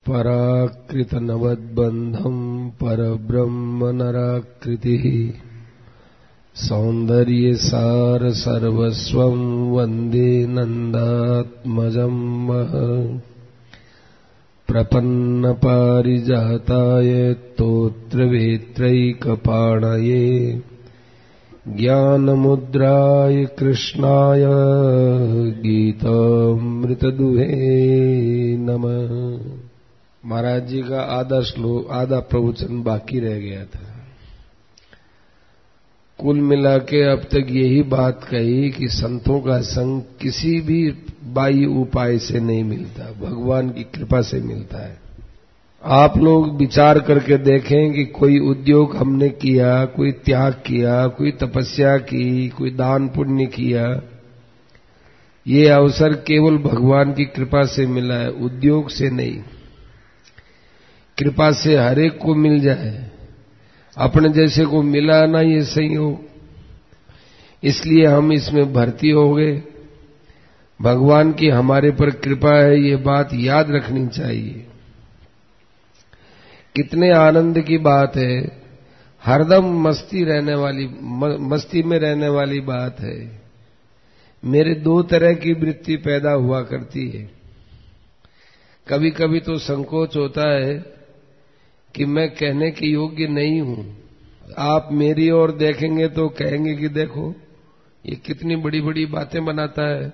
पराकृतनवद्बन्धं परब्रह्म नराकृतिः सौन्दर्यसार सर्वस्वं वन्दे नन्दात्मजं प्रपन्नपारिजाताय स्तोत्रवेत्रैकपाणये ज्ञानमुद्राय कृष्णाय गीतामृतदुहे नमः। महाराज जी का आधा प्रवचन बाकी रह गया था। कुल मिला के अब तक यही बात कही कि संतों का संग किसी भी बाह्य उपाय से नहीं मिलता, भगवान की कृपा से मिलता है। आप लोग विचार करके देखें कि कोई उद्योग हमने किया, कोई त्याग किया, कोई तपस्या की, कोई दान पुण्य किया, ये अवसर केवल भगवान की कृपा से मिला है, उद्योग से नहीं। कृपा से हर एक को मिल जाए, अपने जैसे को मिला ना ये संयोग, इसलिए हम इसमें भर्ती हो गए। भगवान की हमारे पर कृपा है, ये बात याद रखनी चाहिए। कितने आनंद की बात है, हरदम मस्ती में रहने वाली बात है। मेरे दो तरह की वृत्ति पैदा हुआ करती है। कभी कभी तो संकोच होता है कि मैं कहने के योग्य नहीं हूं। आप मेरी ओर देखेंगे तो कहेंगे कि देखो ये कितनी बड़ी बड़ी बातें बनाता है।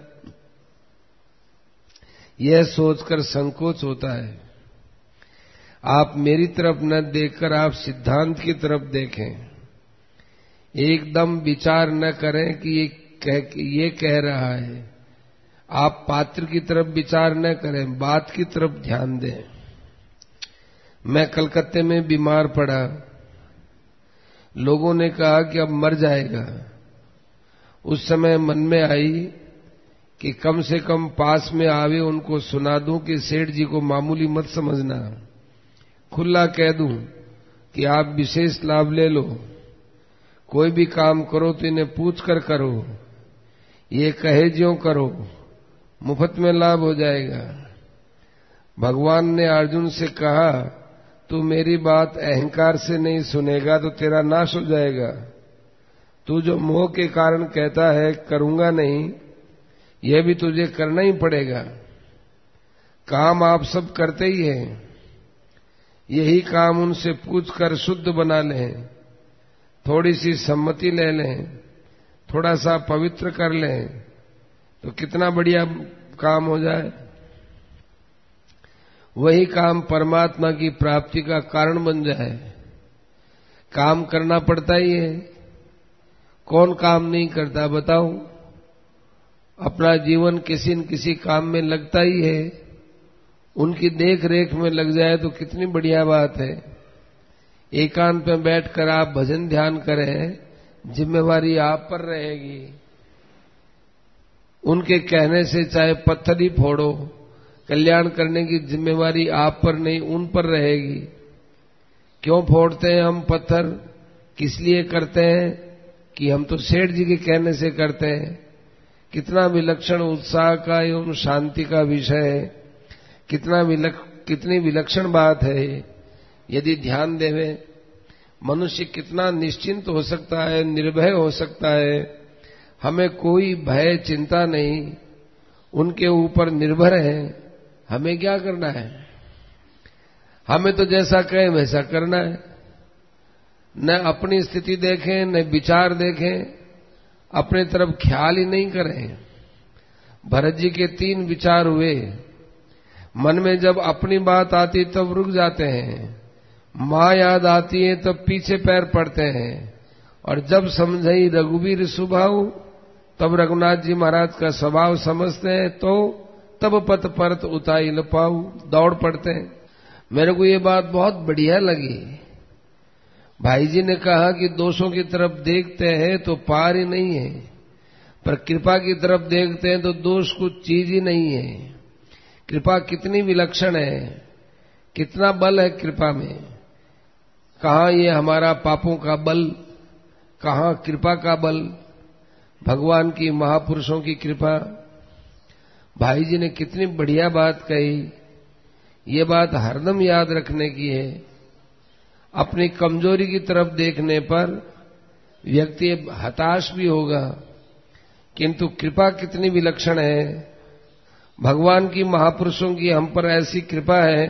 यह सोचकर संकोच होता है। आप मेरी तरफ न देखकर आप सिद्धांत की तरफ देखें। एकदम विचार न करें कि ये कह रहा है। आप पात्र की तरफ विचार न करें, बात की तरफ ध्यान दें। मैं कलकत्ते में बीमार पड़ा, लोगों ने कहा कि अब मर जाएगा। उस समय मन में आई कि कम से कम पास में आवे उनको सुना दूं कि सेठ जी को मामूली मत समझना, खुला कह दूं कि आप विशेष लाभ ले लो, कोई भी काम करो तो इन्हें पूछ कर करो, ये कहे ज्यों करो, मुफ्त में लाभ हो जाएगा। भगवान ने अर्जुन से कहा तू मेरी बात अहंकार से नहीं सुनेगा तो तेरा नाश हो जाएगा। तू जो मोह के कारण कहता है करूंगा नहीं, यह भी तुझे करना ही पड़ेगा। काम आप सब करते ही हैं, यही काम उनसे पूछकर शुद्ध बना लें, थोड़ी सी सम्मति ले लें, थोड़ा सा पवित्र कर लें तो कितना बढ़िया काम हो जाए। वही काम परमात्मा की प्राप्ति का कारण बन जाए। काम करना पड़ता ही है। कौन काम नहीं करता बताओ? अपना जीवन किसी न किसी काम में लगता ही है। उनकी देख रेख में लग जाए तो कितनी बढ़िया बात है। एकांत में बैठकर आप भजन ध्यान करें, जिम्मेवारी आप पर रहेगी। उनके कहने से चाहे पत्थर ही फोड़ो, कल्याण करने की जिम्मेवारी आप पर नहीं उन पर रहेगी। क्यों फोड़ते हैं हम पत्थर? किस लिए करते हैं? कि हम तो सेठ जी के कहने से करते हैं। कितना विलक्षण उत्साह का एवं शांति का विषय है, कितनी विलक्षण बात है। यदि ध्यान देवे, मनुष्य कितना निश्चिंत हो सकता है, निर्भय हो सकता है। हमें कोई भय चिंता नहीं, उनके ऊपर निर्भर है। हमें क्या करना है? हमें तो जैसा कहें वैसा करना है। न अपनी स्थिति देखें, न विचार देखें, अपने तरफ ख्याल ही नहीं करें। भरत जी के 3 विचार हुए। मन में जब अपनी बात आती तब रुक जाते हैं, माँ याद आती है तब पीछे पैर पड़ते हैं, और जब समझई रघुवीर सुभाव तब रघुनाथ जी महाराज का स्वभाव समझते हैं तो तब पत परत उताई न पाऊ, दौड़ पड़ते हैं। मेरे को ये बात बहुत बढ़िया लगी। भाई जी ने कहा कि दोषों की तरफ देखते हैं तो पार ही नहीं है, पर कृपा की तरफ देखते हैं तो दोष कुछ चीज ही नहीं है। कृपा कितनी विलक्षण है, कितना बल है कृपा में। कहाँ ये हमारा पापों का बल, कहाँ कृपा का बल, भगवान की महापुरुषों की कृपा। भाई जी ने कितनी बढ़िया बात कही। ये बात हरदम याद रखने की है। अपनी कमजोरी की तरफ देखने पर व्यक्ति हताश भी होगा, किंतु कृपा कितनी विलक्षण है। भगवान की, महापुरुषों की हम पर ऐसी कृपा है।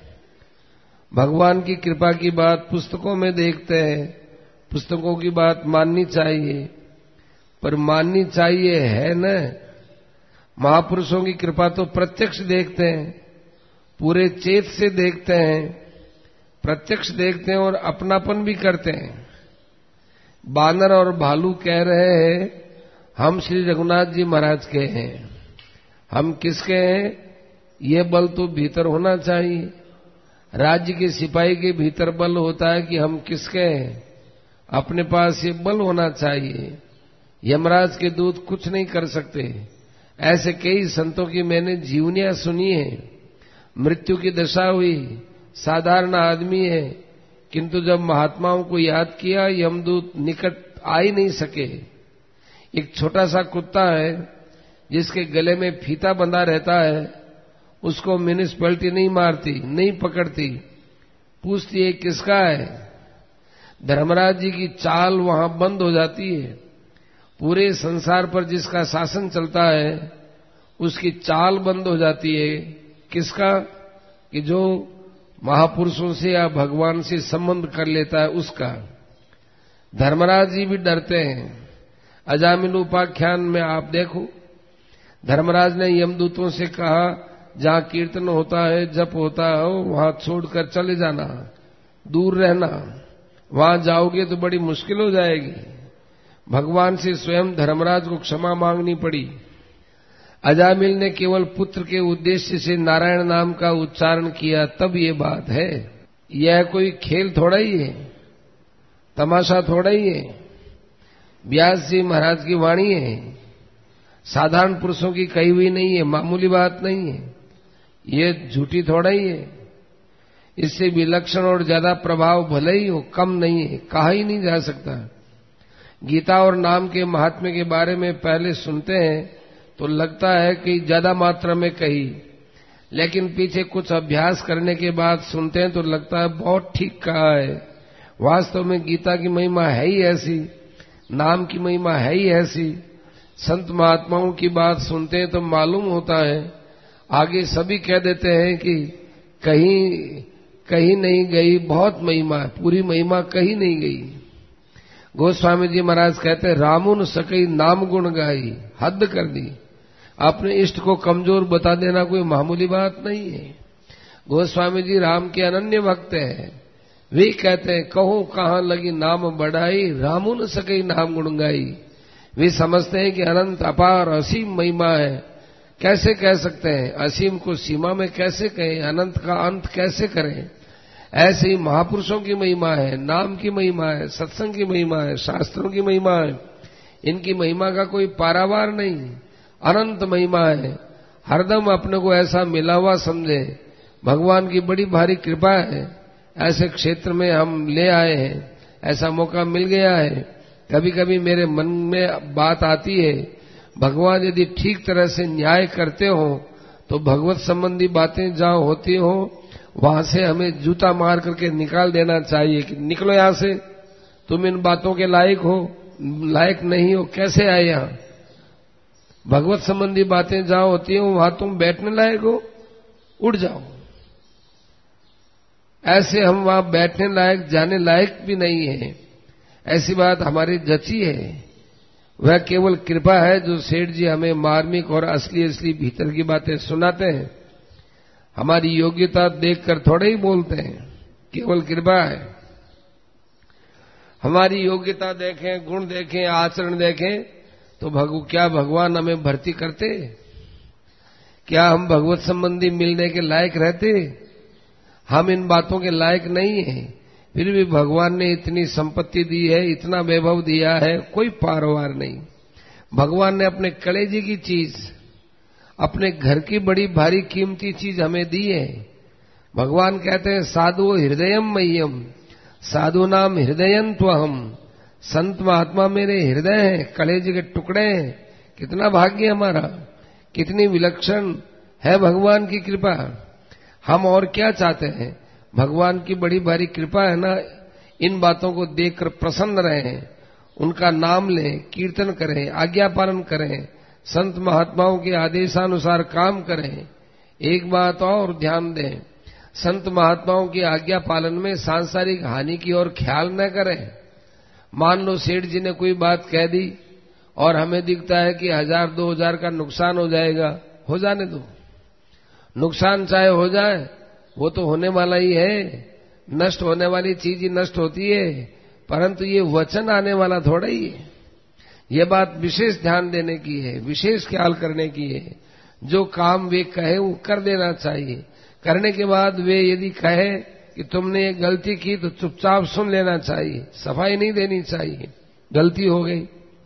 भगवान की कृपा की बात पुस्तकों में देखते हैं, पुस्तकों की बात माननी चाहिए, पर माननी चाहिए है न। महापुरुषों की कृपा तो प्रत्यक्ष देखते हैं, पूरे चेत से देखते हैं, प्रत्यक्ष देखते हैं और अपनापन भी करते हैं। बानर और भालू कह रहे हैं हम श्री रघुनाथ जी महाराज के हैं। हम किसके हैं? ये बल तो भीतर होना चाहिए। राज्य के सिपाही के भीतर बल होता है कि हम किसके हैं, अपने पास ये बल होना चाहिए। यमराज के दूत कुछ नहीं कर सकते। ऐसे कई संतों की मैंने जीवनियां सुनी है। मृत्यु की दशा हुई, साधारण आदमी है, किंतु जब महात्माओं को याद किया यमदूत निकट आ ही नहीं सके। एक छोटा सा कुत्ता है जिसके गले में फीता बंधा रहता है, उसको म्यूनिसिपैलिटी नहीं मारती, नहीं पकड़ती, पूछती है किसका है। धर्मराज जी की चाल वहां बंद हो जाती है। पूरे संसार पर जिसका शासन चलता है उसकी चाल बंद हो जाती है। किसका? कि जो महापुरुषों से या भगवान से संबंध कर लेता है उसका। धर्मराज जी भी डरते हैं। अजामिल उपाख्यान में आप देखो, धर्मराज ने यमदूतों से कहा जहां कीर्तन होता है, जप होता है, वहां छोड़कर चले जाना, दूर रहना। वहां जाओगे तो बड़ी मुश्किल हो जाएगी। भगवान से स्वयं धर्मराज को क्षमा मांगनी पड़ी। अजामिल ने केवल पुत्र के उद्देश्य से नारायण नाम का उच्चारण किया, तब ये बात है। यह कोई खेल थोड़ा ही है, तमाशा थोड़ा ही है। व्यास जी महाराज की वाणी है, साधारण पुरुषों की कही हुई नहीं है, मामूली बात नहीं है। ये झूठी थोड़ा ही है। इससे विलक्षण और ज्यादा प्रभाव भले ही हो, कम नहीं है, कहा ही नहीं जा सकता। गीता और नाम के महात्म्य के बारे में पहले सुनते हैं तो लगता है कि ज्यादा मात्रा में कही, लेकिन पीछे कुछ अभ्यास करने के बाद सुनते हैं तो लगता है बहुत ठीक कहा है। वास्तव में गीता की महिमा है ही ऐसी, नाम की महिमा है ही ऐसी। संत महात्माओं की बात सुनते हैं तो मालूम होता है, आगे सभी कह देते हैं कि कहीं नहीं गई बहुत महिमा है, पूरी महिमा कहीं नहीं गई। गोस्वामी जी महाराज कहते हैं रामुन सकई नाम गुण गाई, हद कर दी। अपने इष्ट को कमजोर बता देना कोई मामूली बात नहीं है। गोस्वामी जी राम के अनन्य भक्त हैं। वे कहते हैं कहो कहां लगी नाम बढ़ाई, रामुन सकई नाम गुण गाई। वे समझते हैं कि अनंत अपार असीम महिमा है। कैसे कह सकते हैं? असीम को सीमा में कैसे कहें? अनंत का अंत कैसे करें? ऐसे ही महापुरुषों की महिमा है, नाम की महिमा है, सत्संग की महिमा है, शास्त्रों की महिमा है। इनकी महिमा का कोई पारावार नहीं, अनंत महिमा है। हरदम अपने को ऐसा मिला हुआ समझे, भगवान की बड़ी भारी कृपा है। ऐसे क्षेत्र में हम ले आए हैं, ऐसा मौका मिल गया है। कभी कभी मेरे मन में बात आती है, भगवान यदि ठीक तरह से न्याय करते हो तो भगवत संबंधी बातें जहां होती हो वहां से हमें जूता मार करके निकाल देना चाहिए कि निकलो यहां से, तुम इन बातों के लायक हो, लायक नहीं हो, कैसे आए यहां। भगवत संबंधी बातें जहां होती हो वहां तुम बैठने लायक हो, उड़ जाओ। ऐसे हम वहां बैठने लायक, जाने लायक भी नहीं है। ऐसी बात हमारी जची है। वह केवल कृपा है जो सेठ जी हमें मार्मिक और असली भीतर की बातें सुनाते हैं। हमारी योग्यता देखकर थोड़े ही बोलते हैं, केवल कृपा है। हमारी योग्यता देखें, गुण देखें, आचरण देखें तो क्या भगवान हमें भर्ती करते? क्या हम भगवत संबंधी मिलने के लायक रहते? हम इन बातों के लायक नहीं हैं। फिर भी भगवान ने इतनी संपत्ति दी है, इतना वैभव दिया है, कोई पारवार नहीं। भगवान ने अपने कलेजे की चीज, अपने घर की बड़ी भारी कीमती चीज हमें दी है। भगवान कहते हैं साधु हृदयम मह्यम, साधु नाम हृदयं त्वहम। संत महात्मा मेरे हृदय हैं, कलेजे के टुकड़े हैं। कितना भाग्य हमारा, कितनी विलक्षण है भगवान की कृपा। हम और क्या चाहते हैं? भगवान की बड़ी भारी कृपा है ना, इन बातों को देखकर प्रसन्न रहें, उनका नाम लें, कीर्तन करें, आज्ञा पालन करें, संत महात्माओं के आदेशानुसार काम करें। एक बात और ध्यान दें, संत महात्माओं की आज्ञा पालन में सांसारिक हानि की ओर ख्याल न करें। मान लो सेठ जी ने कोई बात कह दी और हमें दिखता है कि 1000-2000 का नुकसान हो जाएगा, हो जाने दो। नुकसान चाहे हो जाए, वो तो होने वाला ही है, नष्ट होने वाली चीज ही नष्ट होती है, परंतु ये वचन आने वाला थोड़ा ही है। ये बात विशेष ध्यान देने की है, विशेष ख्याल करने की है। जो काम वे कहे वो कर देना चाहिए। करने के बाद वे यदि कहे कि तुमने ये गलती की तो चुपचाप सुन लेना चाहिए, सफाई नहीं देनी चाहिए। गलती हो गई,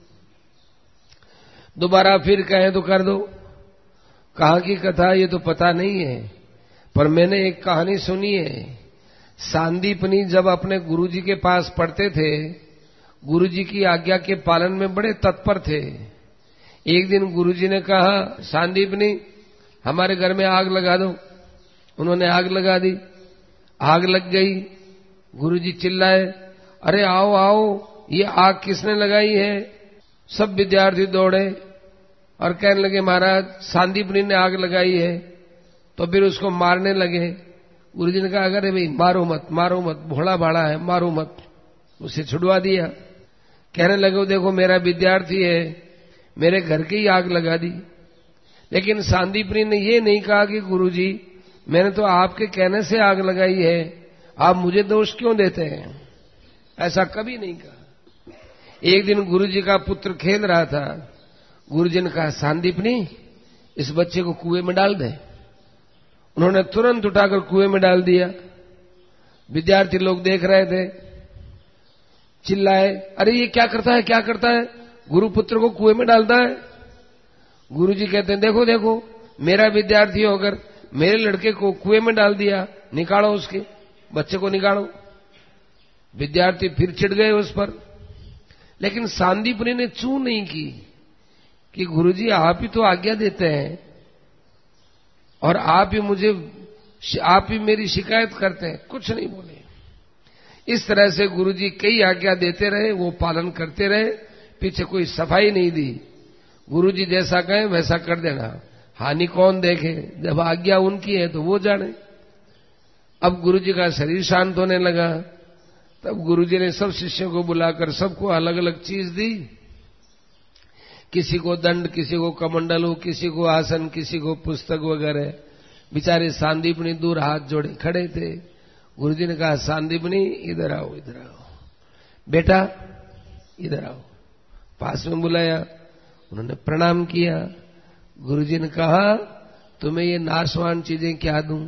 दोबारा फिर कहे तो कर दो। कहाँ की कथा ये तो पता नहीं है, पर मैंने एक कहानी सुनी है। सांदीपनी जब अपने गुरुजी के पास पढ़ते थे, गुरुजी की आज्ञा के पालन में बड़े तत्पर थे। एक दिन गुरुजी ने कहा, सांदीपनी हमारे घर में आग लगा दो। उन्होंने आग लगा दी, आग लग गई। गुरुजी चिल्लाए, अरे आओ आओ, ये आग किसने लगाई है? सब विद्यार्थी दौड़े और कहने लगे, महाराज सांदीपनी ने आग लगाई है। तो फिर उसको मारने लगे। गुरुजी ने कहा, अरे भाई मारो मत, मारो मत, भोला भाड़ा है, मारो मत। उसे छुड़वा दिया। कहने लगे, देखो मेरा विद्यार्थी है, मेरे घर की ही आग लगा दी। लेकिन सांदीपनी ने ये नहीं कहा कि गुरुजी मैंने तो आपके कहने से आग लगाई है, आप मुझे दोष क्यों देते हैं? ऐसा कभी नहीं कहा। एक दिन गुरुजी का पुत्र खेल रहा था। गुरुजी ने कहा, सांदीपनी इस बच्चे को कुएं में डाल दे। उन्होंने तुरंत उठाकर कुएं में डाल दिया। विद्यार्थी लोग देख रहे थे, चिल्लाए, अरे ये क्या करता है, क्या करता है? गुरुपुत्र को कुएं में डालता है। गुरुजी कहते हैं, देखो देखो, मेरा विद्यार्थी होकर मेरे लड़के को कुएं में डाल दिया, निकालो उसके बच्चे को, निकालो। विद्यार्थी फिर चिढ़ गए उस पर। लेकिन सांदीपनी ने चू नहीं की कि गुरुजी आप ही तो आज्ञा देते हैं और आप ही मेरी शिकायत करते हैं, कुछ नहीं बोले। इस तरह से गुरुजी कई आज्ञा देते रहे, वो पालन करते रहे, पीछे कोई सफाई नहीं दी। गुरुजी जैसा कहें वैसा कर देना, हानि कौन देखे? जब आज्ञा उनकी है तो वो जाने। अब गुरुजी का शरीर शांत होने लगा। तब गुरुजी ने सब शिष्यों को बुलाकर सबको अलग अलग चीज दी। किसी को दंड, किसी को कमंडलू, किसी को आसन, किसी को पुस्तक वगैरह। बेचारे सांदीपनी दूर हाथ जोड़े खड़े थे। गुरुजी ने कहा, सांदीपनी इधर आओ, इधर आओ, बेटा इधर आओ। पास में बुलाया, उन्होंने प्रणाम किया। गुरुजी ने कहा, तुम्हें ये नाशवान चीजें क्या दूं?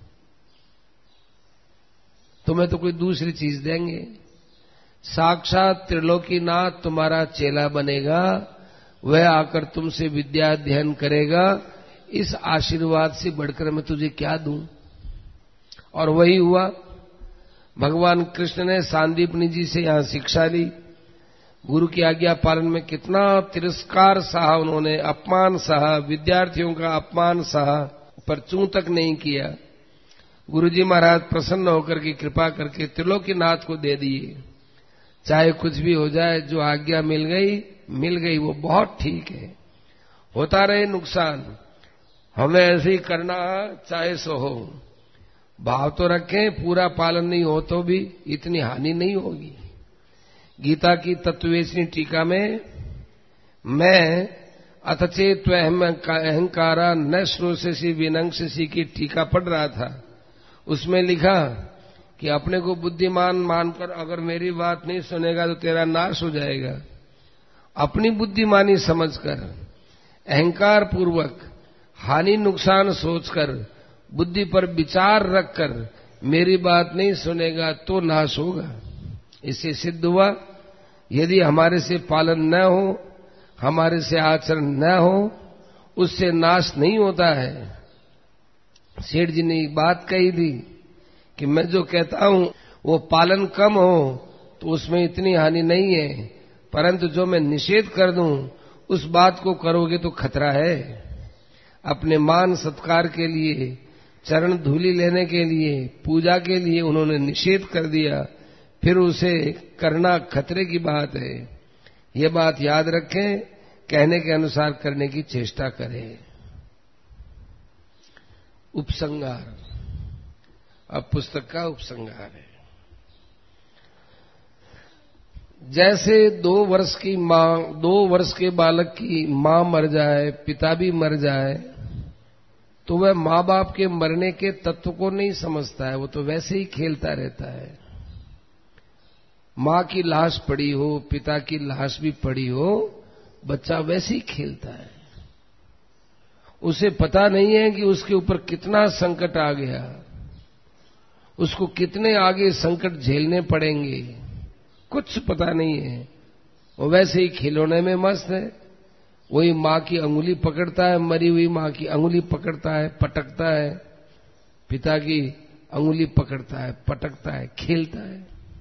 तुम्हें तो कोई दूसरी चीज देंगे। साक्षात त्रिलोकीनाथ तुम्हारा चेला बनेगा, वह आकर तुमसे विद्या अध्ययन करेगा। इस आशीर्वाद से बढ़कर मैं तुझे क्या दूं? और वही हुआ। भगवान कृष्ण ने सांदीपनी जी से यहां शिक्षा ली। गुरु की आज्ञा पालन में कितना तिरस्कार सहा उन्होंने, अपमान सहा, विद्यार्थियों का अपमान सहा, पर चूं तक नहीं किया। गुरुजी महाराज प्रसन्न होकर की कृपा करके त्रिलोकीनाथ को दे दिए। चाहे कुछ भी हो जाए, जो आज्ञा मिल गई वो बहुत ठीक है। होता रहे नुकसान, हमें ऐसे ही करना चाहे सो हो। भाव तो रखें, पूरा पालन नहीं हो तो भी इतनी हानि नहीं होगी। गीता की तत्वेशनी टीका में मैं अथचेत्वहम अहंकारा न श्रोषसी विनंक्षसी की टीका पढ़ रहा था। उसमें लिखा कि अपने को बुद्धिमान मानकर अगर मेरी बात नहीं सुनेगा तो तेरा नाश हो जाएगा। अपनी बुद्धिमानी समझकर, अहंकार पूर्वक, हानि नुकसान सोचकर, बुद्धि पर विचार रखकर मेरी बात नहीं सुनेगा तो नाश होगा। इससे सिद्ध हुआ, यदि हमारे से पालन न हो, हमारे से आचरण न हो, उससे नाश नहीं होता है। सेठ जी ने एक बात कही थी कि मैं जो कहता हूं वो पालन कम हो तो उसमें इतनी हानि नहीं है, परंतु जो मैं निषेध कर दूं उस बात को करोगे तो खतरा है। अपने मान सत्कार के लिए चरण धूलि लेने के लिए, पूजा के लिए उन्होंने निषेध कर दिया, फिर उसे करना खतरे की बात है। ये बात याद रखें, कहने के अनुसार करने की चेष्टा करें। उपसंहार, अब पुस्तक का उपसंहार है। जैसे 2 वर्ष के बालक की मां मर जाए, पिता भी मर जाए, तो वह मां बाप के मरने के तत्व को नहीं समझता है, वो तो वैसे ही खेलता रहता है। मां की लाश पड़ी हो, पिता की लाश भी पड़ी हो, बच्चा वैसे ही खेलता है। उसे पता नहीं है कि उसके ऊपर कितना संकट आ गया, उसको कितने आगे संकट झेलने पड़ेंगे, कुछ पता नहीं है। वो वैसे ही खिलौने में मस्त है। वही मां की अंगुली पकड़ता है, मरी हुई मां की अंगुली पकड़ता है, पटकता है, पिता की अंगुली पकड़ता है, पटकता है, खेलता है।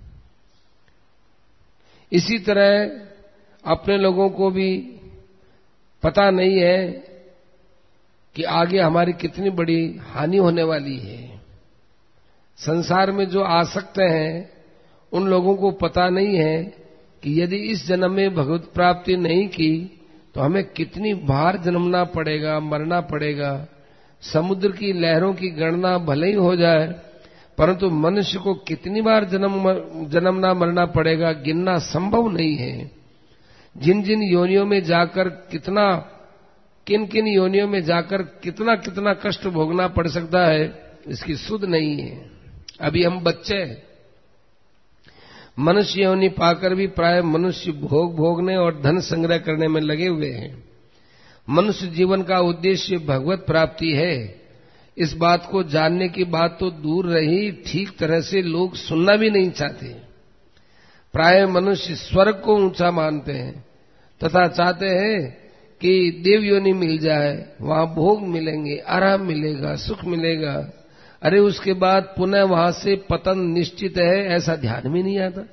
इसी तरह अपने लोगों को भी पता नहीं है कि आगे हमारी कितनी बड़ी हानि होने वाली है। संसार में जो आसक्त हैं, उन लोगों को पता नहीं है कि यदि इस जन्म में भगवत प्राप्ति नहीं की तो हमें कितनी बार जन्मना पड़ेगा, मरना पड़ेगा। समुद्र की लहरों की गणना भले ही हो जाए, परंतु मनुष्य को कितनी बार जन्मना मरना पड़ेगा, गिनना संभव नहीं है। जिन जिन योनियों में जाकर किन किन योनियों में जाकर कितना कितना कष्ट भोगना पड़ सकता है, इसकी सुध नहीं है। अभी हम बच्चे हैं, मनुष्य योनि पाकर भी प्राय मनुष्य भोगने और धन संग्रह करने में लगे हुए हैं। मनुष्य जीवन का उद्देश्य भगवत प्राप्ति है। इस बात को जानने की बात तो दूर रही, ठीक तरह से लोग सुनना भी नहीं चाहते। प्राय मनुष्य स्वर्ग को ऊंचा मानते हैं तथा चाहते हैं कि देव योनि मिल जाए, वहां भोग मिलेंगे, आराम मिलेगा, सुख मिलेगा। अरे उसके बाद पुनः वहां से पतन निश्चित है, ऐसा ध्यान में नहीं आता।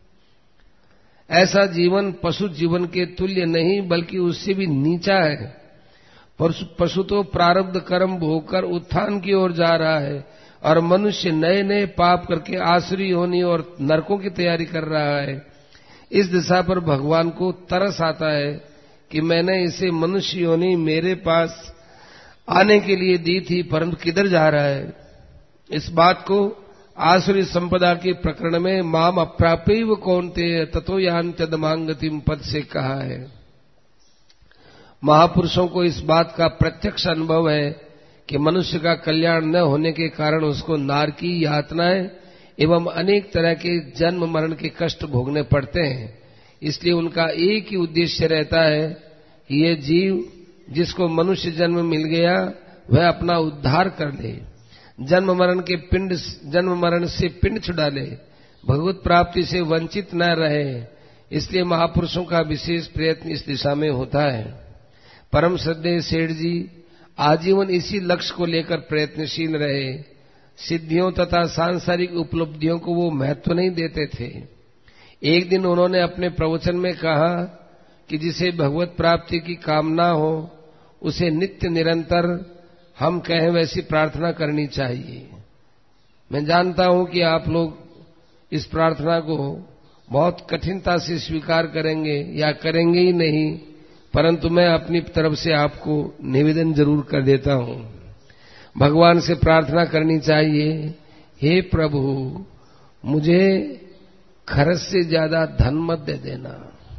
ऐसा जीवन पशु जीवन के तुल्य नहीं, बल्कि उससे भी नीचा है। पशु तो प्रारब्ध कर्म भोगकर उत्थान की ओर जा रहा है, और मनुष्य नए नए पाप करके आसुरी योनि और नरकों की तैयारी कर रहा है। इस दिशा पर भगवान को तरस आता है कि मैंने इसे मनुष्य योनि मेरे पास आने के लिए दी थी, परंतु किधर जा रहा है। इस बात को आसुरी संपदा के प्रकरण में माम अप्राप्यैव कौन्तेय ततो यान्त्यधमांगतिम पद से कहा है। महापुरुषों को इस बात का प्रत्यक्ष अनुभव है कि मनुष्य का कल्याण न होने के कारण उसको नारकी यातनाएं एवं अनेक तरह के जन्म मरण के कष्ट भोगने पड़ते हैं। इसलिए उनका एक ही उद्देश्य रहता है कि ये जीव जिसको मनुष्य जन्म मिल गया वह अपना उद्धार कर ले, जन्म मरण से पिंड छुड़ा ले, भगवत प्राप्ति से वंचित न रहे। इसलिए महापुरुषों का विशेष प्रयत्न इस दिशा में होता है। परम श्रद्धेय सेठ जी आजीवन इसी लक्ष्य को लेकर प्रयत्नशील रहे। सिद्धियों तथा सांसारिक उपलब्धियों को वो महत्व नहीं देते थे। एक दिन उन्होंने अपने प्रवचन में कहा कि जिसे भगवत प्राप्ति की कामना हो उसे नित्य निरंतर हम कहें वैसी प्रार्थना करनी चाहिए। मैं जानता हूं कि आप लोग इस प्रार्थना को बहुत कठिनता से स्वीकार करेंगे या करेंगे ही नहीं, परंतु मैं अपनी तरफ से आपको निवेदन जरूर कर देता हूं। भगवान से प्रार्थना करनी चाहिए, हे प्रभु मुझे खर्च से ज्यादा धन मत दे देना।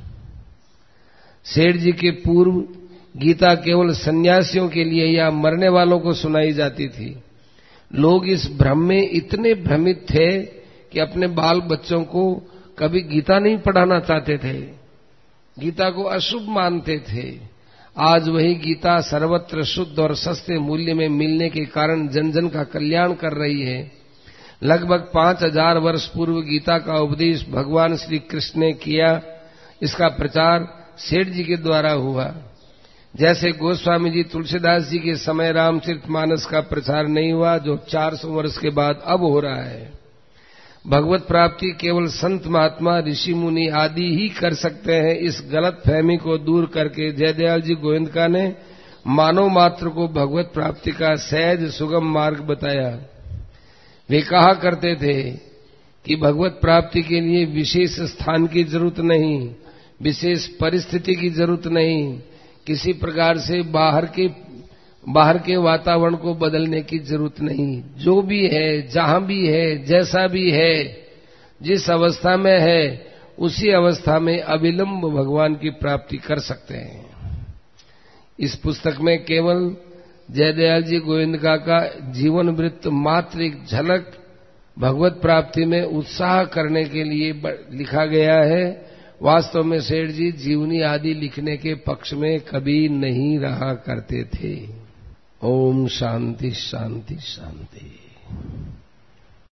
सेठ जी के पूर्व गीता केवल सन्यासियों के लिए या मरने वालों को सुनाई जाती थी। लोग इस भ्रम में इतने भ्रमित थे कि अपने बाल बच्चों को कभी गीता नहीं पढ़ाना चाहते थे, गीता को अशुभ मानते थे। आज वही गीता सर्वत्र शुद्ध और सस्ते मूल्य में मिलने के कारण जन जन का कल्याण कर रही है। लगभग 5000 वर्ष पूर्व गीता का उपदेश भगवान श्री कृष्ण ने किया। इसका प्रचार सेठ जी के द्वारा हुआ। जैसे गोस्वामी जी तुलसीदास जी के समय रामचरितमानस का प्रचार नहीं हुआ, जो 400 वर्ष के बाद अब हो रहा है। भगवत प्राप्ति केवल संत महात्मा ऋषि मुनि आदि ही कर सकते हैं। इस गलत फहमी को दूर करके जयदयाल जी गोविंदका ने मानव मात्र को भगवत प्राप्ति का सहज सुगम मार्ग बताया। वे कहा करते थे कि भगवत प्राप्ति के लिए विशेष स्थान की जरूरत नहीं, विशेष परिस्थिति की जरूरत नहीं, किसी प्रकार से बाहर के वातावरण को बदलने की जरूरत नहीं। जो भी है, जहां भी है, जैसा भी है, जिस अवस्था में है, उसी अवस्था में अविलंब भगवान की प्राप्ति कर सकते हैं। इस पुस्तक में केवल जयदयाल जी गोविंदका का जीवन वृत्त मात्र एक झलक भगवत प्राप्ति में उत्साह करने के लिए लिखा गया है। वास्तव में सेठ जी जीवनी आदि लिखने के पक्ष में कभी नहीं रहा करते थे। ओम शांति शांति शांति।